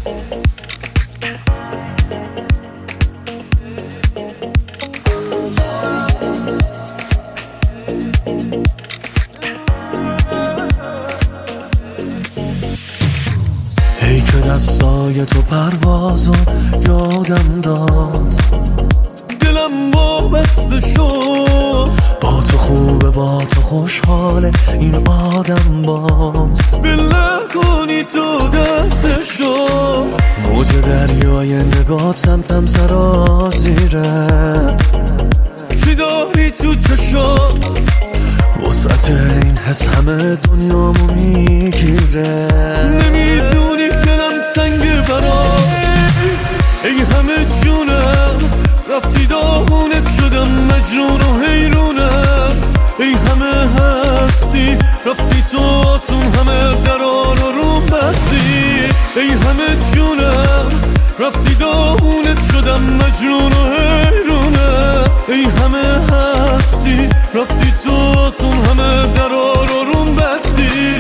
ای که دستای تو پروازو یادم داد، دلم وابسته شد. با تو خوبه، با تو خوشحاله این آدم باز. بله کنی تو دستشو، موج دریای نگات سمتم سرازیره. چی داری تو چشات؟ وسعت این حس همه دنیامو میگیره. نمیدونی دلم تنگ برات، ای همه جونم رفتی داغونت شدم مجنون و حیرونم. ای همه هستی رفتی تو آسون، همه درار و روم بستی. ای همه جونم رفتی داغونت شدم مجنون و حیرونم. ای همه هستی رفتی تو آسون، همه درار و روم بستی.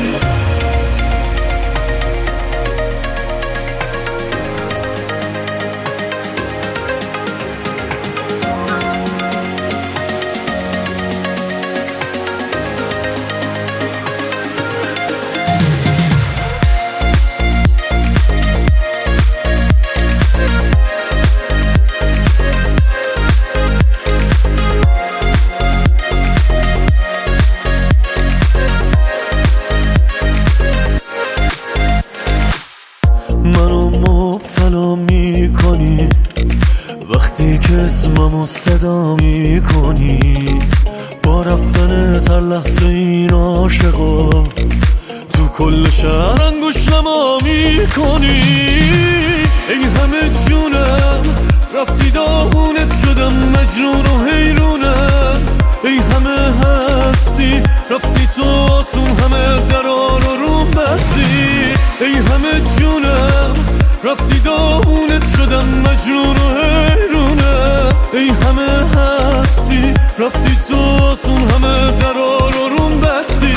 منو مبتلا میکنی وقتی که اسممو صدا میکنی. با رفتن هر لحظه این عاشقا تو کل شهر انگوش نما میکنی. ای همه جونم رفتی داغونت شدم مجنون و حیرونم. ای همه هستی رفتی تو آسون، همه درار و روم بستی. ای همه جونم رفتی داغونت شدم مجنون و حیرونم. ای همه هستی رفتی تو آسون، همه درار و روم بستی.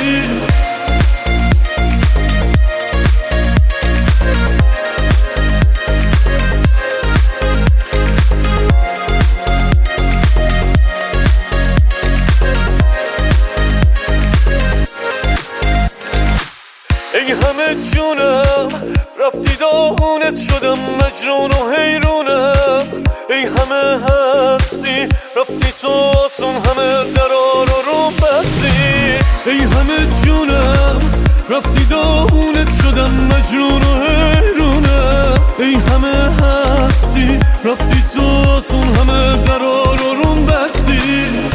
ای همه جونم رفتی داغونت شدم مجنون و حیرونم. ای همه هستی رفتی تو آسون، همه درار و روم بستی. ای همه جونم رفتی داغونت شدم مجنون و حیرونم. ای همه هستی رفتی تو آسون، همه درار و روم بستی.